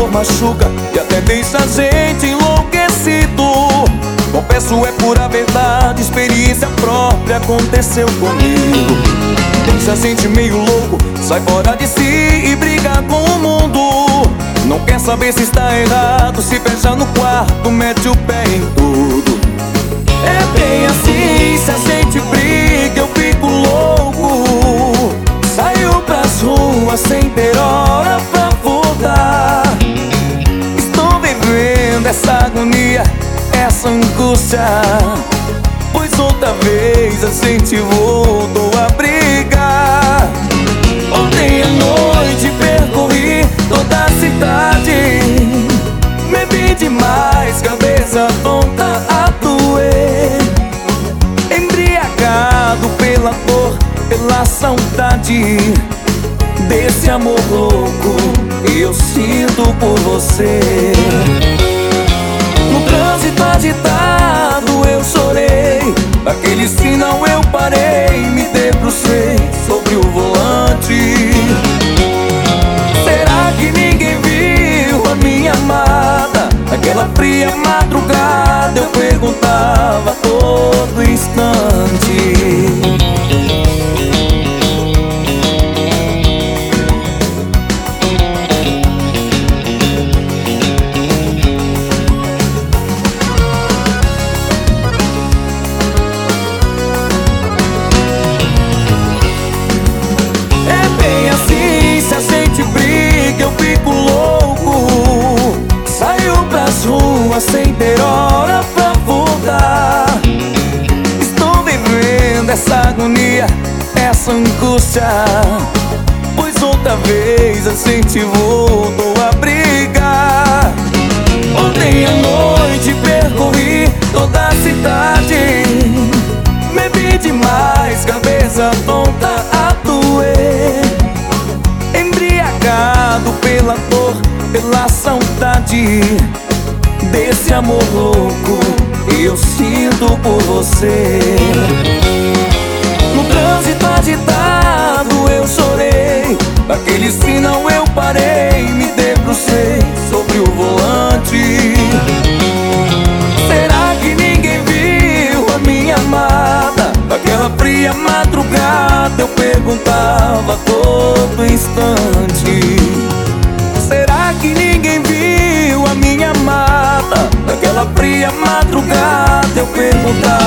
amor machuca e até deixa a gente enlouquecido. Confesso, é pura verdade, experiência própria aconteceu comigo. Deixa a gente meio louco, sai fora de si e briga com o mundo. Não quer saber se está errado, se fecha no quarto, mete o pé em tudo. É bem assim, se a gente briga eu fico louco. Saio pras ruas sem ter hora pra voltar. Estou vivendo essa agonia, essa angústia, pois outra vez a gente voltou a brigar. Ontem à noite percorri toda a cidade, bebi demais, cabeça tonta a doer. Embriagado pela dor, pela saudade desse amor louco que eu sinto por você. No trânsito agitado eu chorei, aquele sinal eu parei, me debrucei sobre o volante. Será que ninguém viu a minha amada? Naquela fria madrugada eu perguntava a todo instante. Sem ter hora pra voltar. Estou vivendo essa agonia, essa angústia, pois outra vez a gente voltou a brigar. Ontem à noite percorri toda a cidade, bebi demais, cabeça tonta a doer. Embriagado pela dor, pela saudade desse amor louco que eu sinto por você. No trânsito agitado eu chorei, naquele sinal eu parei, me debrucei sobre o volante. Será que ninguém viu a minha amada? Naquela fria madrugada eu perguntava a todo instante. Será que ninguém viu a minha amada? Naquela fria madrugada eu perguntava